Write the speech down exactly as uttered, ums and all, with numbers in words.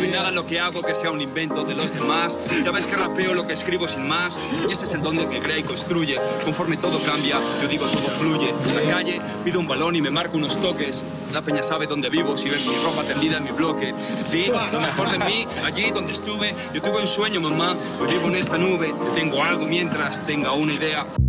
hay nada en lo que hago que sea un invento de los demás. Ya ves que rapeo lo que escribo sin más. Y ese es el don del que crea y construye. Conforme todo cambia, yo digo todo fluye. En la calle pido un balón y me marco unos toques. La peña sabe dónde vivo, si ven mi ropa tendida en mi bloque. Vi lo mejor de mí, allí donde estuve. Yo tuve un sueño, mamá, hoy vivo en esta nube. Tengo algo mientras tenga una idea.